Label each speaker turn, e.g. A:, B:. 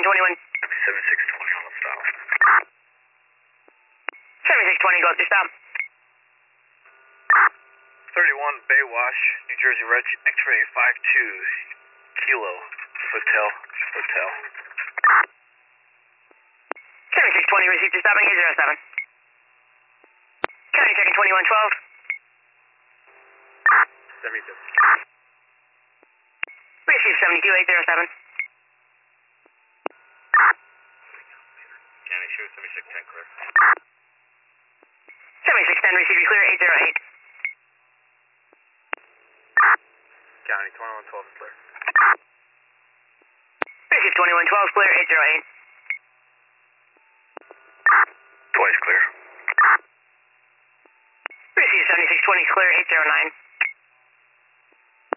A: 21.
B: 7620 on the stop.
A: 7620, go through stop.
B: 31 Bay Wash, New Jersey Reg, X-ray 52 Kilo Hotel.
A: 7620, received your stopping 807. County checking 2112.
B: 72.
A: Received 72807.
B: County shoot 7610 clear.
A: 7610, received you clear 808.
B: County 2112 is clear.
A: Received 2112, clear 808.
B: 20 is clear.
A: Received 7620, clear 809.